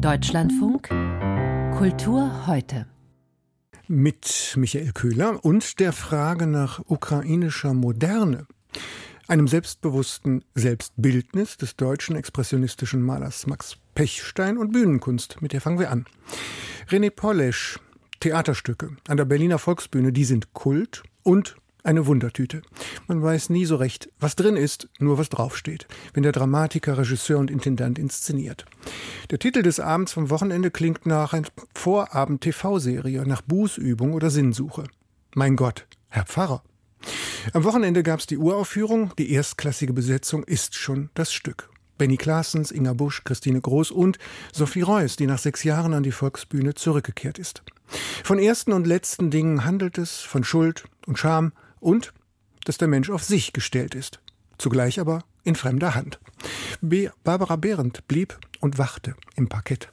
Deutschlandfunk Kultur heute. Mit Michael Köhler und der Frage nach ukrainischer Moderne, einem selbstbewussten Selbstbildnis des deutschen expressionistischen Malers Max Pechstein und Bühnenkunst. Mit der fangen wir an. René Polesch, Theaterstücke an der Berliner Volksbühne, die sind Kult und eine Wundertüte. Man weiß nie so recht, was drin ist, nur was draufsteht, wenn der Dramatiker, Regisseur und Intendant inszeniert. Der Titel des Abends vom Wochenende klingt nach einer Vorabend-TV-Serie, nach Bußübung oder Sinnsuche. Mein Gott, Herr Pfarrer. Am Wochenende gab es die Uraufführung, die erstklassige Besetzung ist schon das Stück. Benny Claessens, Inga Busch, Christine Groß und Sophie Reuss, die nach 6 Jahren an die Volksbühne zurückgekehrt ist. Von ersten und letzten Dingen handelt es, von Schuld und Scham und, dass der Mensch auf sich gestellt ist. Zugleich aber in fremder Hand. Barbara Behrendt blieb und wachte im Parkett.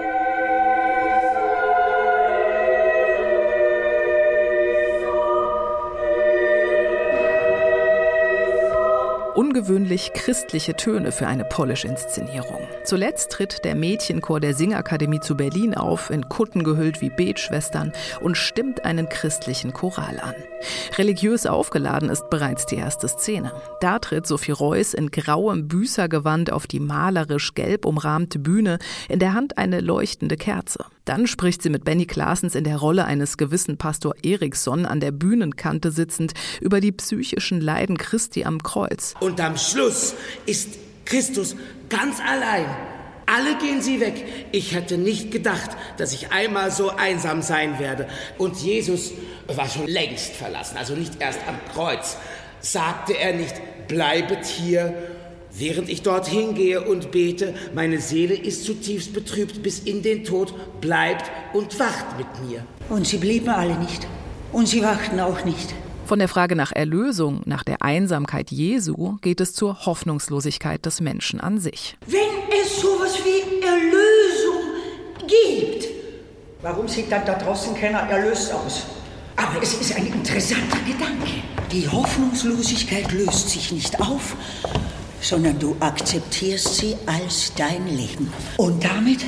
Ungewöhnlich christliche Töne für eine Polish-Inszenierung. Zuletzt tritt der Mädchenchor der Singakademie zu Berlin auf, in Kutten gehüllt wie Betschwestern und stimmt einen christlichen Choral an. Religiös aufgeladen ist bereits die erste Szene. Da tritt Sophie Reuss in grauem Büßergewand auf die malerisch gelb umrahmte Bühne, in der Hand eine leuchtende Kerze. Dann spricht sie mit Benny Claessens in der Rolle eines gewissen Pastor Eriksson an der Bühnenkante sitzend über die psychischen Leiden Christi am Kreuz. Und am Schluss ist Christus ganz allein. Alle gehen sie weg. Ich hätte nicht gedacht, dass ich einmal so einsam sein werde. Und Jesus war schon längst verlassen, also nicht erst am Kreuz. Sagte er nicht, bleibet hier, während ich dorthin gehe und bete, meine Seele ist zutiefst betrübt bis in den Tod, bleibt und wacht mit mir. Und sie blieben alle nicht. Und sie wachten auch nicht. Von der Frage nach Erlösung, nach der Einsamkeit Jesu, geht es zur Hoffnungslosigkeit des Menschen an sich. Wenn es sowas wie Erlösung gibt, warum sieht dann da draußen keiner erlöst aus? Aber es ist ein interessanter Gedanke. Die Hoffnungslosigkeit löst sich nicht auf, sondern du akzeptierst sie als dein Leben. Und damit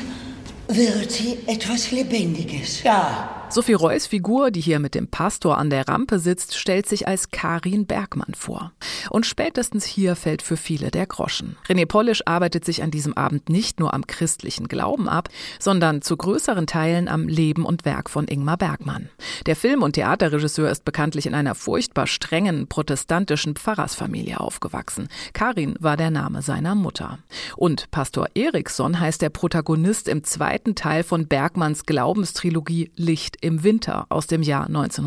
wird sie etwas Lebendiges. Ja. Sophie Reuss' Figur, die hier mit dem Pastor an der Rampe sitzt, stellt sich als Karin Bergmann vor. Und spätestens hier fällt für viele der Groschen. René Polesch arbeitet sich an diesem Abend nicht nur am christlichen Glauben ab, sondern zu größeren Teilen am Leben und Werk von Ingmar Bergman. Der Film- und Theaterregisseur ist bekanntlich in einer furchtbar strengen protestantischen Pfarrersfamilie aufgewachsen. Karin war der Name seiner Mutter. Und Pastor Eriksson heißt der Protagonist im zweiten Teil von Bergmanns Glaubenstrilogie Licht im Winter aus dem Jahr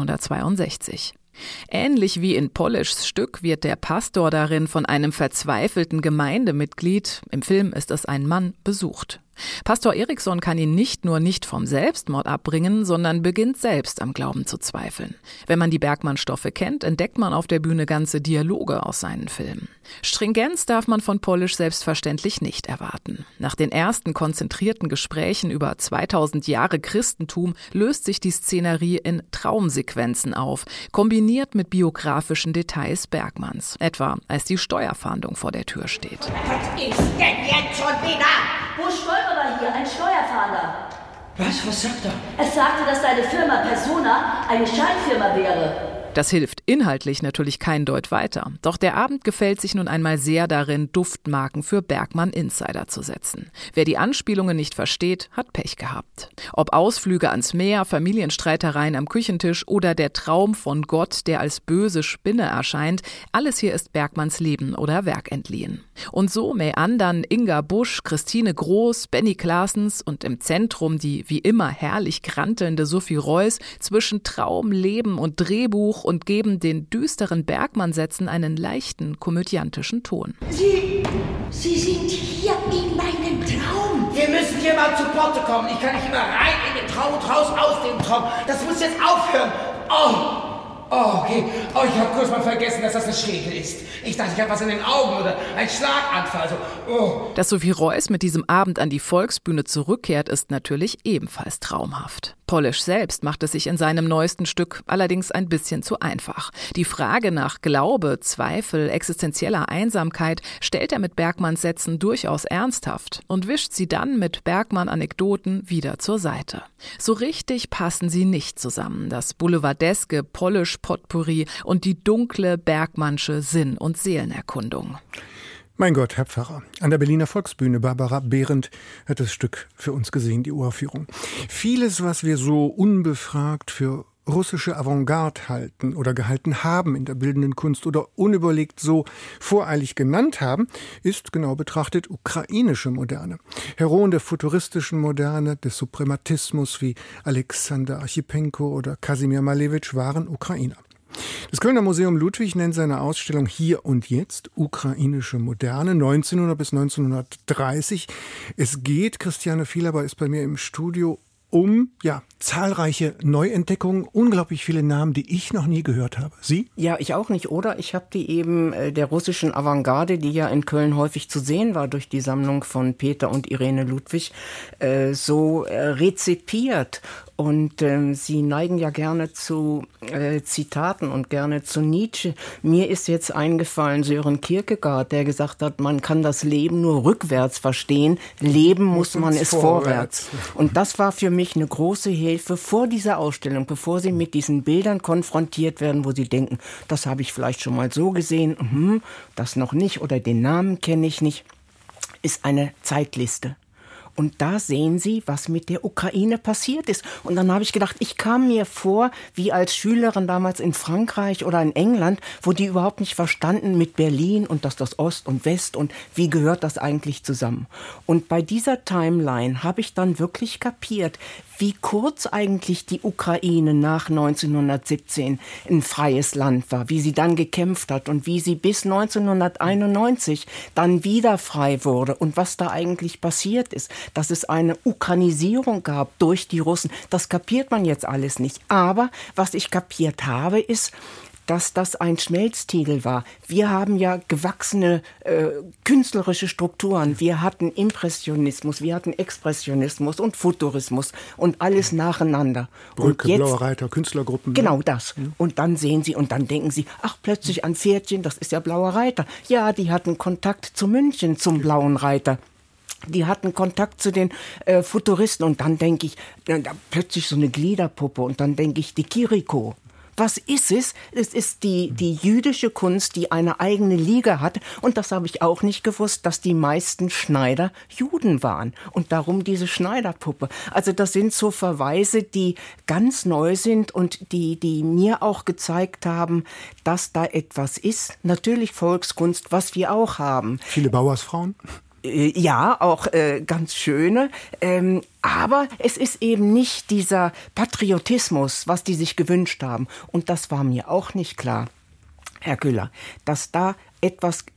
1962. Ähnlich wie in Poleschs Stück wird der Pastor darin von einem verzweifelten Gemeindemitglied, im Film ist es ein Mann, besucht. Pastor Eriksson kann ihn nicht nur nicht vom Selbstmord abbringen, sondern beginnt selbst am Glauben zu zweifeln. Wenn man die Bergmann-Stoffe kennt, entdeckt man auf der Bühne ganze Dialoge aus seinen Filmen. Stringenz darf man von Polesch selbstverständlich nicht erwarten. Nach den ersten konzentrierten Gesprächen über 2000 Jahre Christentum löst sich die Szenerie in Traumsequenzen auf, kombiniert mit biografischen Details Bergmanns. Etwa als die Steuerfahndung vor der Tür steht. Was ist denn jetzt schon wieder? Wo Stolperer hier, ein Steuerfahnder? Was sagt er? Er sagte, dass seine Firma Persona eine Scheinfirma wäre. Das hilft inhaltlich natürlich kein Deut weiter. Doch der Abend gefällt sich nun einmal sehr darin, Duftmarken für Bergmann-Insider zu setzen. Wer die Anspielungen nicht versteht, hat Pech gehabt. Ob Ausflüge ans Meer, Familienstreitereien am Küchentisch oder der Traum von Gott, der als böse Spinne erscheint, alles hier ist Bergmanns Leben oder Werk entliehen. Und so meandern Inga Busch, Christine Groß, Benny Claessens und im Zentrum die wie immer herrlich grantelnde Sophie Reuss zwischen Traum, Leben und Drehbuch und geben den düsteren Bergmann-Sätzen einen leichten, komödiantischen Ton. Sie sind hier in meinem Traum. Wir müssen hier mal zu Potte kommen. Ich kann nicht immer rein in den Traum und raus aus dem Traum. Das muss jetzt aufhören. Oh, Oh, okay. Oh, ich habe kurz mal vergessen, dass das eine Schräge ist. Ich dachte, ich habe was in den Augen oder ein Schlaganfall. Dass Sophie Reuss mit diesem Abend an die Volksbühne zurückkehrt, ist natürlich ebenfalls traumhaft. Polish selbst macht es sich in seinem neuesten Stück allerdings ein bisschen zu einfach. Die Frage nach Glaube, Zweifel, existenzieller Einsamkeit stellt er mit Bergmanns Sätzen durchaus ernsthaft und wischt sie dann mit Bergmann-Anekdoten wieder zur Seite. So richtig passen sie nicht zusammen, das boulevardeske Polish-Potpourri und die dunkle Bergmannsche Sinn- und Seelenerkundung. Mein Gott, Herr Pfarrer. An der Berliner Volksbühne, Barbara Behrendt hat das Stück für uns gesehen, die Uraufführung. Vieles, was wir so unbefragt für russische Avantgarde halten oder gehalten haben in der bildenden Kunst oder unüberlegt so voreilig genannt haben, ist genau betrachtet ukrainische Moderne. Heroen der futuristischen Moderne, des Suprematismus wie Alexander Archipenko oder Kasimir Malewitsch waren Ukrainer. Das Kölner Museum Ludwig nennt seine Ausstellung Hier und Jetzt ukrainische Moderne 1900 bis 1930. Es geht, Christiane Vielhaber ist bei mir im Studio, um zahlreiche Neuentdeckungen, unglaublich viele Namen, die ich noch nie gehört habe. Sie? Ja, ich auch nicht. Oder ich habe die eben der russischen Avantgarde, die ja in Köln häufig zu sehen war durch die Sammlung von Peter und Irene Ludwig, so rezipiert. Und sie neigen ja gerne zu Zitaten und gerne zu Nietzsche. Mir ist jetzt eingefallen Sören Kierkegaard, der gesagt hat, man kann das Leben nur rückwärts verstehen, leben muss man es vorwärts. Und das war für mich eine große Hilfe vor dieser Ausstellung, bevor Sie mit diesen Bildern konfrontiert werden, wo Sie denken, das habe ich vielleicht schon mal so gesehen, das noch nicht oder den Namen kenne ich nicht, ist eine Zeitliste. Und da sehen Sie, was mit der Ukraine passiert ist. Und dann habe ich gedacht, ich kam mir vor, wie als Schülerin damals in Frankreich oder in England, wo die überhaupt nicht verstanden mit Berlin und dass das Ost und West und wie gehört das eigentlich zusammen. Und bei dieser Timeline habe ich dann wirklich kapiert, wie kurz eigentlich die Ukraine nach 1917 ein freies Land war, wie sie dann gekämpft hat und wie sie bis 1991 dann wieder frei wurde und was da eigentlich passiert ist, dass es eine Ukrainisierung gab durch die Russen. Das kapiert man jetzt alles nicht. Aber was ich kapiert habe, ist, dass das ein Schmelztiegel war. Wir haben ja gewachsene künstlerische Strukturen. Wir hatten Impressionismus, wir hatten Expressionismus und Futurismus und alles nacheinander. Brücke, und jetzt, Blauer Reiter, Künstlergruppen. Genau das. Und dann sehen Sie und dann denken Sie, ach, plötzlich an Pferdchen, das ist ja Blauer Reiter. Ja, die hatten Kontakt zu München, zum Blauen Reiter. Die hatten Kontakt zu den Futuristen. Und dann denke ich, plötzlich so eine Gliederpuppe. Und dann denke ich, die Kiriko. Was ist es? Es ist die jüdische Kunst, die eine eigene Liga hat. Und das habe ich auch nicht gewusst, dass die meisten Schneider Juden waren. Und darum diese Schneiderpuppe. Also das sind so Verweise, die ganz neu sind und die mir auch gezeigt haben, dass da etwas ist. Natürlich Volkskunst, was wir auch haben. Viele Bauersfrauen? Ja, auch ganz schöne. Aber es ist eben nicht dieser Patriotismus, was die sich gewünscht haben. Und das war mir auch nicht klar, Herr Güller, dass da etwas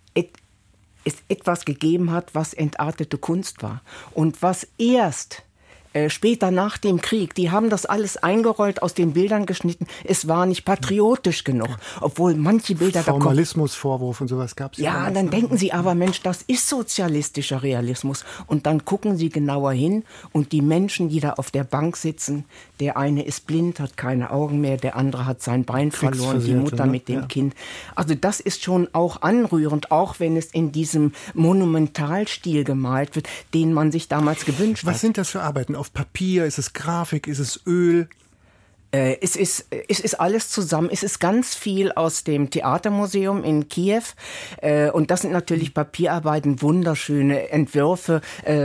gegeben hat, was entartete Kunst war. Und was erst später nach dem Krieg, die haben das alles eingerollt, aus den Bildern geschnitten. Es war nicht patriotisch genug, obwohl manche Bilder Formalismusvorwurf und sowas gab es. Ja, dann denken Sie aber, Mensch, das ist sozialistischer Realismus. Und dann gucken Sie genauer hin und die Menschen, die da auf der Bank sitzen, der eine ist blind, hat keine Augen mehr, der andere hat sein Bein verloren, die Mutter mit dem Kind. Also das ist schon auch anrührend, auch wenn es in diesem Monumentalstil gemalt wird, den man sich damals gewünscht hat. Was sind das für Arbeiten? Auf Papier? Ist es Grafik? Ist es Öl? Es ist alles zusammen. Es ist ganz viel aus dem Theatermuseum in Kiew. Und das sind natürlich Papierarbeiten, wunderschöne Entwürfe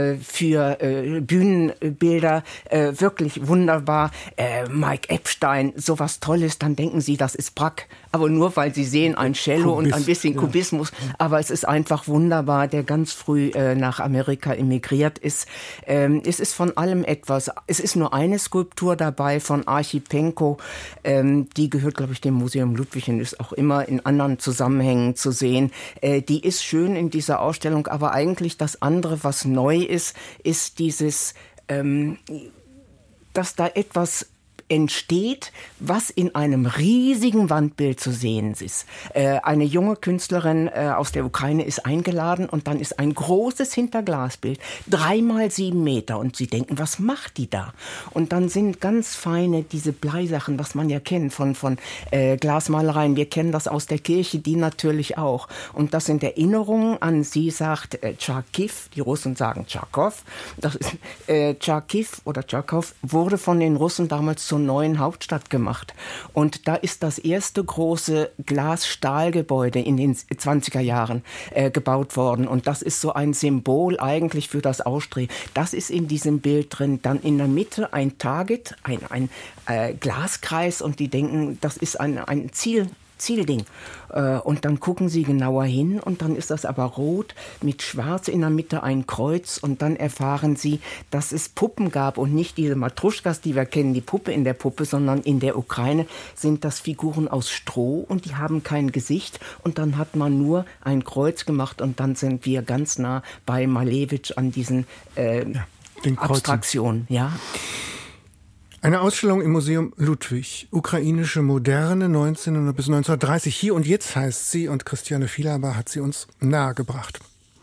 für Bühnenbilder. Wirklich wunderbar. Mike Epstein, sowas Tolles. Dann denken Sie, das ist Brack. Aber nur, weil Sie sehen, ein Cello und ein bisschen Kubismus. Aber es ist einfach wunderbar, der ganz früh nach Amerika emigriert ist. Es ist von allem etwas. Es ist nur eine Skulptur dabei von Archipenko. Die gehört, glaube ich, dem Museum Ludwig und ist auch immer in anderen Zusammenhängen zu sehen. Die ist schön in dieser Ausstellung, aber eigentlich das andere, was neu ist, ist dieses, dass da etwas entsteht, was in einem riesigen Wandbild zu sehen ist. Eine junge Künstlerin aus der Ukraine ist eingeladen und dann ist ein großes Hinterglasbild, 3x7 Meter und sie denken, was macht die da? Und dann sind ganz feine diese Bleisachen, was man ja kennt von Glasmalereien. Wir kennen das aus der Kirche, die natürlich auch. Und das sind Erinnerungen an, sie sagt Charkiw, die Russen sagen Charkow. Das ist Charkiw oder Charkow wurde von den Russen damals zur neuen Hauptstadt gemacht. Und da ist das erste große Glas-Stahl-Gebäude in den 20er Jahren gebaut worden. Und das ist so ein Symbol eigentlich für das Ausstreben. Das ist in diesem Bild drin. Dann in der Mitte ein Target, ein Glaskreis und die denken, das ist ein Zielding. Und dann gucken sie genauer hin und dann ist das aber rot mit schwarz in der Mitte ein Kreuz und dann erfahren sie, dass es Puppen gab und nicht diese Matruschkas, die wir kennen, die Puppe in der Puppe, sondern in der Ukraine sind das Figuren aus Stroh und die haben kein Gesicht und dann hat man nur ein Kreuz gemacht und dann sind wir ganz nah bei Malevich an diesen Abstraktionen. Ja. Eine Ausstellung im Museum Ludwig, ukrainische Moderne 1900 bis 1930. Hier und jetzt heißt sie und Christiane Vielhaber hat sie uns nahegebracht.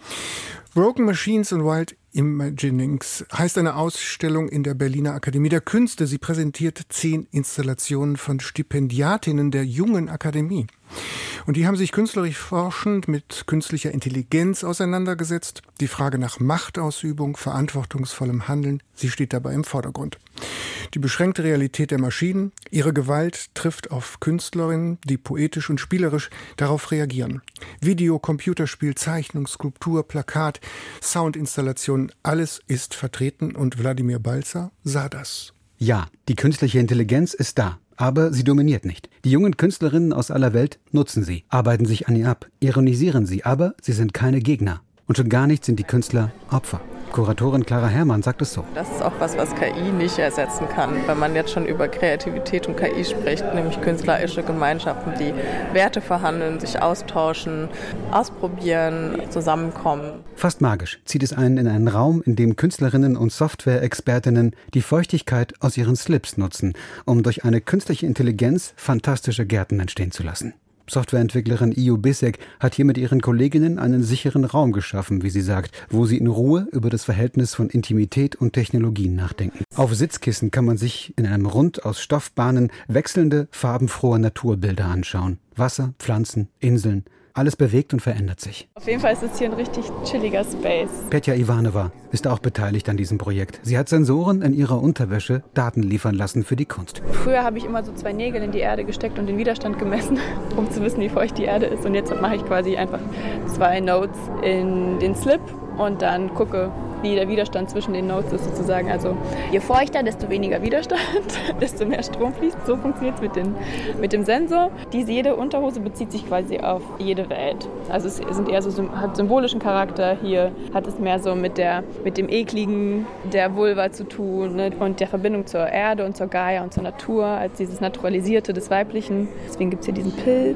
Broken Machines and Wild Imaginings heißt eine Ausstellung in der Berliner Akademie der Künste. Sie präsentiert 10 Installationen von Stipendiatinnen der Jungen Akademie. Und die haben sich künstlerisch forschend mit künstlicher Intelligenz auseinandergesetzt. Die Frage nach Machtausübung, verantwortungsvollem Handeln, sie steht dabei im Vordergrund. Die beschränkte Realität der Maschinen, ihre Gewalt trifft auf Künstlerinnen, die poetisch und spielerisch darauf reagieren. Video, Computerspiel, Zeichnung, Skulptur, Plakat, Soundinstallation, alles ist vertreten und Wladimir Balzer sah das. Ja, die künstliche Intelligenz ist da. Aber sie dominiert nicht. Die jungen Künstlerinnen aus aller Welt nutzen sie, arbeiten sich an ihr ab, ironisieren sie, aber sie sind keine Gegner. Und schon gar nicht sind die Künstler Opfer. Kuratorin Clara Herrmann sagt es so. Das ist auch was KI nicht ersetzen kann, wenn man jetzt schon über Kreativität und KI spricht, nämlich künstlerische Gemeinschaften, die Werte verhandeln, sich austauschen, ausprobieren, zusammenkommen. Fast magisch zieht es einen in einen Raum, in dem Künstlerinnen und Software-Expertinnen die Feuchtigkeit aus ihren Slips nutzen, um durch eine künstliche Intelligenz fantastische Gärten entstehen zu lassen. Softwareentwicklerin Io Bissek hat hier mit ihren Kolleginnen einen sicheren Raum geschaffen, wie sie sagt, wo sie in Ruhe über das Verhältnis von Intimität und Technologien nachdenken. Auf Sitzkissen kann man sich in einem Rund aus Stoffbahnen wechselnde, farbenfrohe Naturbilder anschauen. Wasser, Pflanzen, Inseln. Alles bewegt und verändert sich. Auf jeden Fall ist es hier ein richtig chilliger Space. Petja Ivanova ist auch beteiligt an diesem Projekt. Sie hat Sensoren in ihrer Unterwäsche Daten liefern lassen für die Kunst. Früher habe ich immer so 2 Nägel in die Erde gesteckt und den Widerstand gemessen, um zu wissen, wie feucht die Erde ist. Und jetzt mache ich quasi einfach 2 Nodes in den Slip und dann gucke, wie der Widerstand zwischen den Nodes ist sozusagen. Also je feuchter, desto weniger Widerstand, desto mehr Strom fließt. So funktioniert es mit dem Sensor. Jede Unterhose bezieht sich quasi auf jede Welt. Also es sind eher so, hat symbolischen Charakter. Hier hat es mehr so mit dem Ekligen der Vulva zu tun, ne? Und der Verbindung zur Erde und zur Gaia und zur Natur als dieses Naturalisierte des Weiblichen. Deswegen gibt es hier diesen Pilz.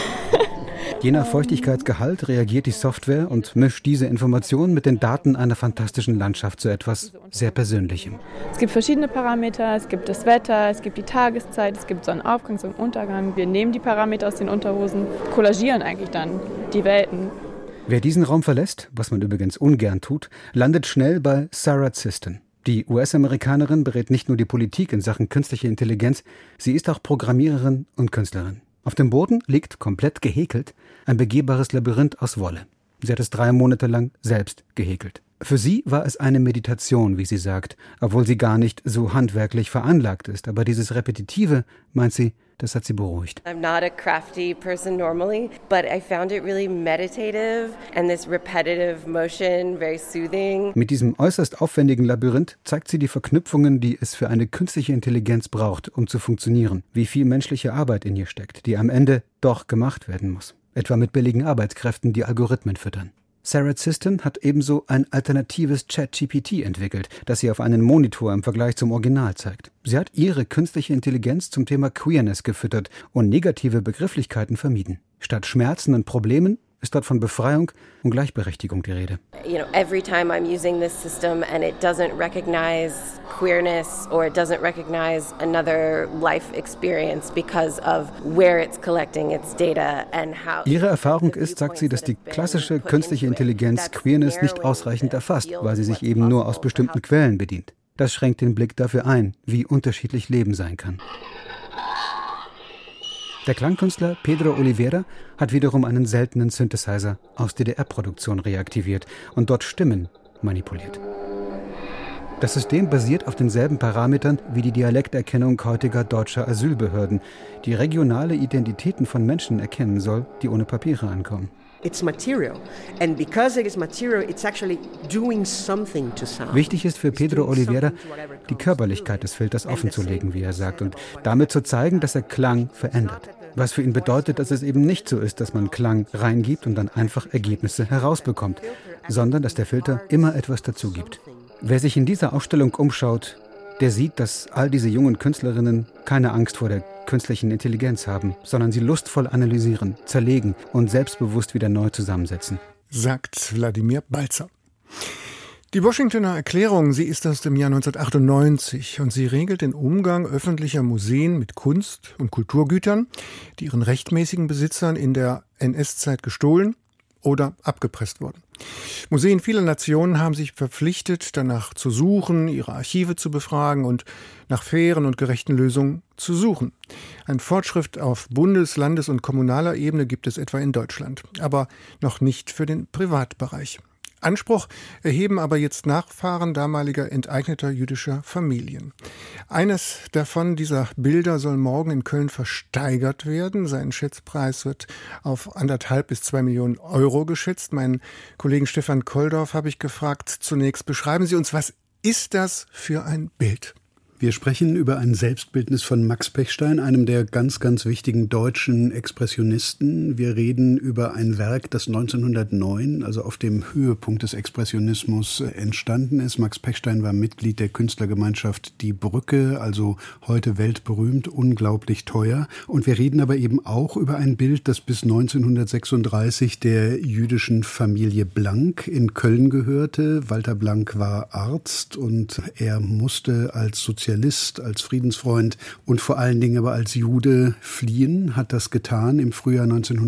Je nach Feuchtigkeitsgehalt reagiert die Software und mischt diese Informationen mit den Daten einer fantastischen Landschaft zu etwas sehr Persönlichem. Es gibt verschiedene Parameter, es gibt das Wetter, es gibt die Tageszeit, es gibt Sonnenaufgang, Sonnenuntergang. Wir nehmen die Parameter aus den Unterhosen, kollagieren eigentlich dann die Welten. Wer diesen Raum verlässt, was man übrigens ungern tut, landet schnell bei Sarah Sisson. Die US-Amerikanerin berät nicht nur die Politik in Sachen künstliche Intelligenz, sie ist auch Programmiererin und Künstlerin. Auf dem Boden liegt, komplett gehäkelt, ein begehbares Labyrinth aus Wolle. Sie hat es 3 Monate lang selbst gehäkelt. Für sie war es eine Meditation, wie sie sagt, obwohl sie gar nicht so handwerklich veranlagt ist. Aber dieses Repetitive, meint sie, das hat sie beruhigt. I'm not a crafty person normally, but I found it really meditative and this repetitive motion very soothing. Mit diesem äußerst aufwendigen Labyrinth zeigt sie die Verknüpfungen, die es für eine künstliche Intelligenz braucht, um zu funktionieren. Wie viel menschliche Arbeit in ihr steckt, die am Ende doch gemacht werden muss. Etwa mit billigen Arbeitskräften, die Algorithmen füttern. Sarah Sisson hat ebenso ein alternatives ChatGPT entwickelt, das sie auf einen Monitor im Vergleich zum Original zeigt. Sie hat ihre künstliche Intelligenz zum Thema Queerness gefüttert und negative Begrifflichkeiten vermieden. Statt Schmerzen und Problemen ist dort von Befreiung und Gleichberechtigung die Rede. Every time I'm using this system and it doesn't recognize queerness or it doesn't recognize another life experience because of where it's collecting its data and how. Ihre Erfahrung ist, sagt sie, dass die klassische künstliche Intelligenz Queerness nicht ausreichend erfasst, weil sie sich eben nur aus bestimmten Quellen bedient. Das schränkt den Blick dafür ein, wie unterschiedlich Leben sein kann. Der Klangkünstler Pedro Oliveira hat wiederum einen seltenen Synthesizer aus DDR-Produktion reaktiviert und dort Stimmen manipuliert. Das System basiert auf denselben Parametern wie die Dialekterkennung heutiger deutscher Asylbehörden, die regionale Identitäten von Menschen erkennen soll, die ohne Papiere ankommen. It's material. And because it is material, it's actually doing something to sound. Wichtig ist für Pedro Oliveira, die Körperlichkeit des Filters offenzulegen, wie er sagt, und damit zu zeigen, dass er Klang verändert. Was für ihn bedeutet, dass es eben nicht so ist, dass man Klang reingibt und dann einfach Ergebnisse herausbekommt, sondern dass der Filter immer etwas dazu gibt. Wer sich in dieser Ausstellung umschaut, der sieht, dass all diese jungen Künstlerinnen keine Angst vor der künstlichen Intelligenz haben, sondern sie lustvoll analysieren, zerlegen und selbstbewusst wieder neu zusammensetzen. Sagt Wladimir Balzer. Die Washingtoner Erklärung, sie ist aus dem Jahr 1998 und sie regelt den Umgang öffentlicher Museen mit Kunst- und Kulturgütern, die ihren rechtmäßigen Besitzern in der NS-Zeit gestohlen oder abgepresst wurden. Museen vieler Nationen haben sich verpflichtet, danach zu suchen, ihre Archive zu befragen und nach fairen und gerechten Lösungen zu suchen. Ein Fortschritt auf Bundes-, Landes- und kommunaler Ebene gibt es etwa in Deutschland, aber noch nicht für den Privatbereich. Anspruch erheben aber jetzt Nachfahren damaliger enteigneter jüdischer Familien. Eines davon, dieser Bilder, soll morgen in Köln versteigert werden. Sein Schätzpreis wird auf 1,5 bis 2 Millionen Euro geschätzt. Meinen Kollegen Stefan Kolldorf habe ich gefragt, zunächst beschreiben Sie uns, was ist das für ein Bild? Wir sprechen über ein Selbstbildnis von Max Pechstein, einem der ganz, ganz wichtigen deutschen Expressionisten. Wir reden über ein Werk, das 1909, also auf dem Höhepunkt des Expressionismus, entstanden ist. Max Pechstein war Mitglied der Künstlergemeinschaft Die Brücke, also heute weltberühmt, unglaublich teuer. Und wir reden aber eben auch über ein Bild, das bis 1936 der jüdischen Familie Blank in Köln gehörte. Walter Blank war Arzt und er musste als Sozialist, als Friedensfreund und vor allen Dingen aber als Jude fliehen, hat das getan im Frühjahr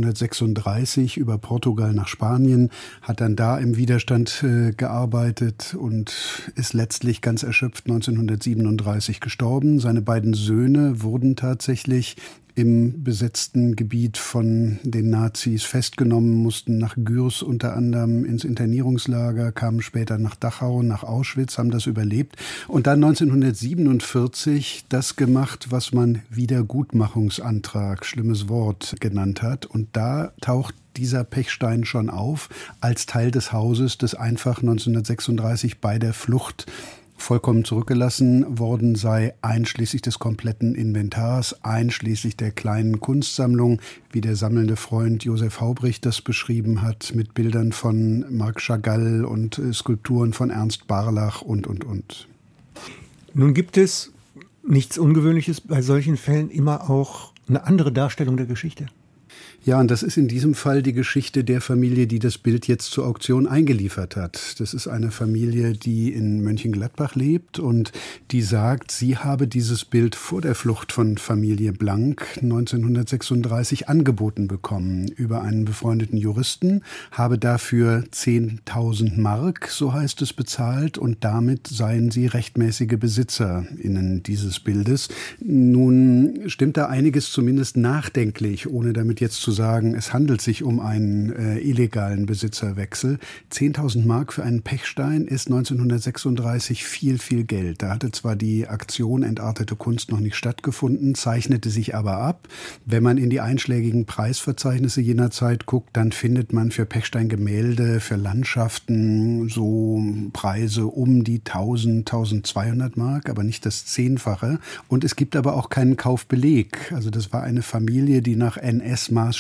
1936 über Portugal nach Spanien, hat dann da im Widerstand gearbeitet und ist letztlich ganz erschöpft 1937 gestorben. Seine beiden Söhne wurden tatsächlich im besetzten Gebiet von den Nazis festgenommen, mussten nach Gürs unter anderem ins Internierungslager, kamen später nach Dachau, nach Auschwitz, haben das überlebt und dann 1947 das gemacht, was man Wiedergutmachungsantrag, schlimmes Wort, genannt hat. Und da taucht dieser Pechstein schon auf als Teil des Hauses, das einfach 1936 bei der Flucht vollkommen zurückgelassen worden sei, einschließlich des kompletten Inventars, einschließlich der kleinen Kunstsammlung, wie der sammelnde Freund Josef Haubrich das beschrieben hat, mit Bildern von Marc Chagall und Skulpturen von Ernst Barlach und. Nun gibt es nichts Ungewöhnliches bei solchen Fällen, immer auch eine andere Darstellung der Geschichte. Ja, und das ist in diesem Fall die Geschichte der Familie, die das Bild jetzt zur Auktion eingeliefert hat. Das ist eine Familie, die in Mönchengladbach lebt und die sagt, sie habe dieses Bild vor der Flucht von Familie Blank 1936 angeboten bekommen über einen befreundeten Juristen, habe dafür 10.000 Mark, so heißt es, bezahlt und damit seien sie rechtmäßige BesitzerInnen dieses Bildes. Nun stimmt da einiges zumindest nachdenklich, ohne damit jetzt zu sagen, es handelt sich um einen illegalen Besitzerwechsel. 10.000 Mark für einen Pechstein ist 1936 viel, viel Geld. Da hatte zwar die Aktion Entartete Kunst noch nicht stattgefunden, zeichnete sich aber ab. Wenn man in die einschlägigen Preisverzeichnisse jener Zeit guckt, dann findet man für Pechstein-Gemälde, für Landschaften so Preise um die 1.000, 1.200 Mark, aber nicht das Zehnfache. Und es gibt aber auch keinen Kaufbeleg. Also das war eine Familie, die nach NS-Maßstäben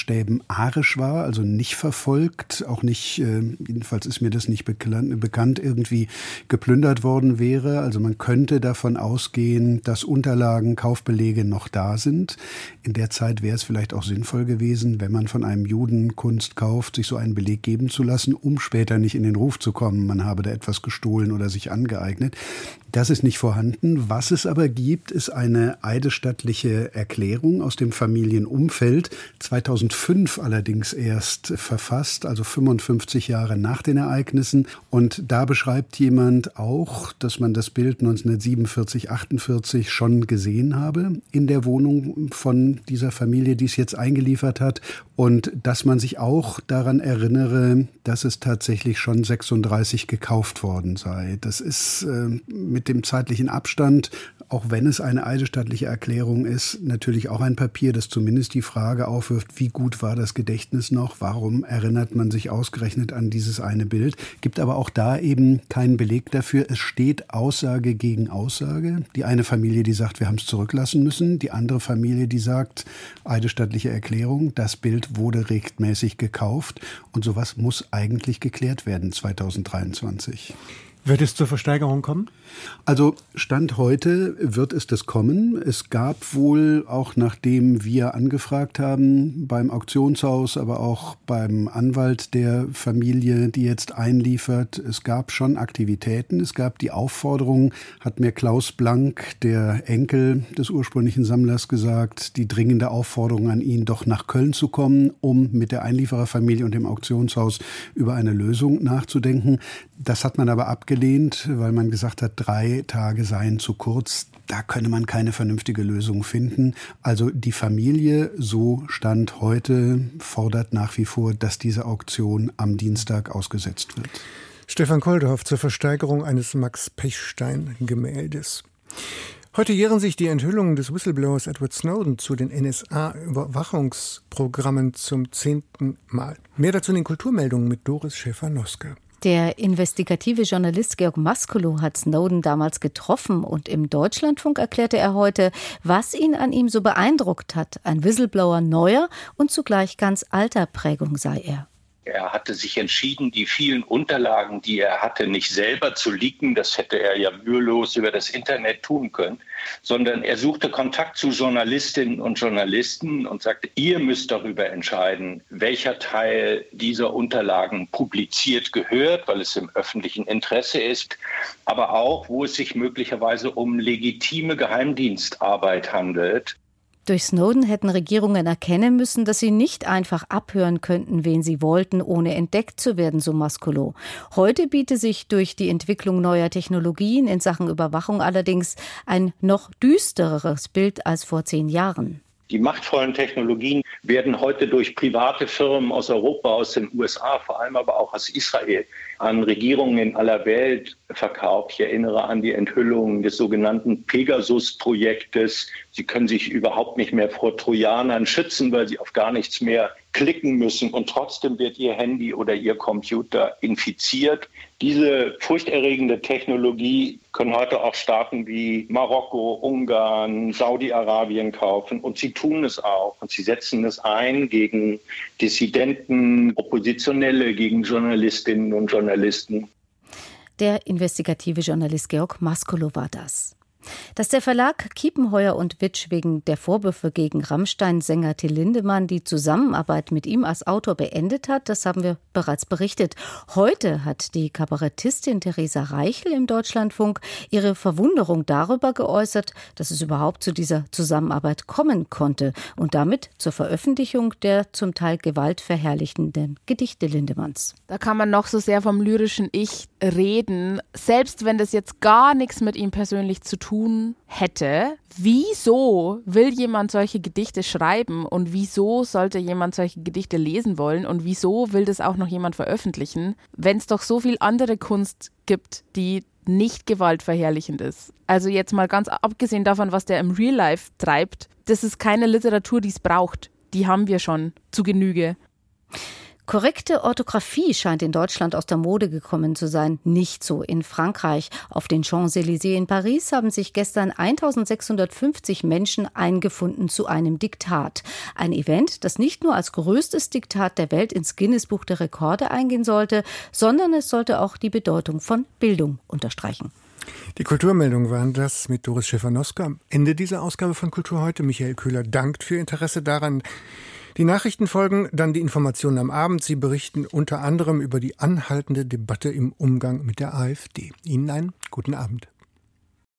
Maßstäben arisch war, also nicht verfolgt, auch nicht, jedenfalls ist mir das nicht bekannt, irgendwie geplündert worden wäre. Also man könnte davon ausgehen, dass Unterlagen, Kaufbelege noch da sind. In der Zeit wäre es vielleicht auch sinnvoll gewesen, wenn man von einem Juden Kunst kauft, sich so einen Beleg geben zu lassen, um später nicht in den Ruf zu kommen, man habe da etwas gestohlen oder sich angeeignet. Das ist nicht vorhanden. Was es aber gibt, ist eine eidesstattliche Erklärung aus dem Familienumfeld, 2005 allerdings erst verfasst, also 55 Jahre nach den Ereignissen. Und da beschreibt jemand auch, dass man das Bild 1947, 48 schon gesehen habe in der Wohnung von dieser Familie, die es jetzt eingeliefert hat. Und dass man sich auch daran erinnere, dass es tatsächlich schon 36 gekauft worden sei. Das ist mit dem zeitlichen Abstand, auch wenn es eine eidesstattliche Erklärung ist, natürlich auch ein Papier, das zumindest die Frage aufwirft, wie gut war das Gedächtnis noch, warum erinnert man sich ausgerechnet an dieses eine Bild. Gibt aber auch da eben keinen Beleg dafür. Es steht Aussage gegen Aussage. Die eine Familie, die sagt, wir haben es zurücklassen müssen. Die andere Familie, die sagt, eidesstattliche Erklärung, das Bild wurde rechtmäßig gekauft. Und sowas muss eigentlich geklärt werden 2023. Wird es zur Versteigerung kommen? Also Stand heute wird es das kommen. Es gab wohl, auch nachdem wir angefragt haben, beim Auktionshaus, aber auch beim Anwalt der Familie, die jetzt einliefert, es gab schon Aktivitäten. Es gab die Aufforderung, hat mir Klaus Blank, der Enkel des ursprünglichen Sammlers, gesagt, die dringende Aufforderung an ihn, doch nach Köln zu kommen, um mit der Einliefererfamilie und dem Auktionshaus über eine Lösung nachzudenken. Das hat man aber abgelehnt, weil man gesagt hat, 3 Tage seien zu kurz. Da könne man keine vernünftige Lösung finden. Also die Familie, so Stand heute, fordert nach wie vor, dass diese Auktion am Dienstag ausgesetzt wird. Stefan Koldorf zur Versteigerung eines Max-Pechstein-Gemäldes. Heute jähren sich die Enthüllungen des Whistleblowers Edward Snowden zu den NSA-Überwachungsprogrammen zum 10. Mal. Mehr dazu in den Kulturmeldungen mit Doris Schäfer-Noske. Der investigative Journalist Georg Mascolo hat Snowden damals getroffen und im Deutschlandfunk erklärte er heute, was ihn an ihm so beeindruckt hat. Ein Whistleblower neuer und zugleich ganz alter Prägung sei er. Er hatte sich entschieden, die vielen Unterlagen, die er hatte, nicht selber zu leaken. Das hätte er ja mühelos über das Internet tun können, sondern er suchte Kontakt zu Journalistinnen und Journalisten und sagte, ihr müsst darüber entscheiden, welcher Teil dieser Unterlagen publiziert gehört, weil es im öffentlichen Interesse ist, aber auch, wo es sich möglicherweise um legitime Geheimdienstarbeit handelt. Durch Snowden hätten Regierungen erkennen müssen, dass sie nicht einfach abhören könnten, wen sie wollten, ohne entdeckt zu werden, so Mascolo. Heute biete sich durch die Entwicklung neuer Technologien in Sachen Überwachung allerdings ein noch düstereres Bild als vor 10 Jahren. Die machtvollen Technologien werden heute durch private Firmen aus Europa, aus den USA, vor allem aber auch aus Israel, an Regierungen in aller Welt verkauft. Ich erinnere an die Enthüllungen des sogenannten Pegasus-Projektes. Sie können sich überhaupt nicht mehr vor Trojanern schützen, weil sie auf gar nichts mehr klicken müssen. Und trotzdem wird ihr Handy oder ihr Computer infiziert. Diese furchterregende Technologie können heute auch Staaten wie Marokko, Ungarn, Saudi-Arabien kaufen. Und sie tun es auch. Und sie setzen es ein gegen Dissidenten, Oppositionelle, gegen Journalistinnen und Journalisten. Der investigative Journalist Georg Mascolo war das. Dass der Verlag Kiepenheuer und Witsch wegen der Vorwürfe gegen Rammstein-Sänger Till Lindemann die Zusammenarbeit mit ihm als Autor beendet hat, das haben wir bereits berichtet. Heute hat die Kabarettistin Theresa Reichel im Deutschlandfunk ihre Verwunderung darüber geäußert, dass es überhaupt zu dieser Zusammenarbeit kommen konnte und damit zur Veröffentlichung der zum Teil gewaltverherrlichenden Gedichte Lindemanns. Da kann man noch so sehr vom lyrischen Ich reden, selbst wenn das jetzt gar nichts mit ihm persönlich zu tun hätte. Wieso will jemand solche Gedichte schreiben und wieso sollte jemand solche Gedichte lesen wollen und wieso will das auch noch jemand veröffentlichen, wenn es doch so viel andere Kunst gibt, die nicht gewaltverherrlichend ist. Also jetzt mal ganz abgesehen davon, was der im Real Life treibt, das ist keine Literatur, die es braucht. Die haben wir schon zu Genüge. Korrekte Orthographie scheint in Deutschland aus der Mode gekommen zu sein. Nicht so in Frankreich. Auf den Champs-Élysées in Paris haben sich gestern 1650 Menschen eingefunden zu einem Diktat. Ein Event, das nicht nur als größtes Diktat der Welt ins Guinness-Buch der Rekorde eingehen sollte, sondern es sollte auch die Bedeutung von Bildung unterstreichen. Die Kulturmeldungen waren das mit Doris Schäfer-Noske am Ende dieser Ausgabe von Kultur heute. Michael Köhler dankt für Ihr Interesse daran. Die Nachrichten folgen, dann die Informationen am Abend. Sie berichten unter anderem über die anhaltende Debatte im Umgang mit der AfD. Ihnen einen guten Abend.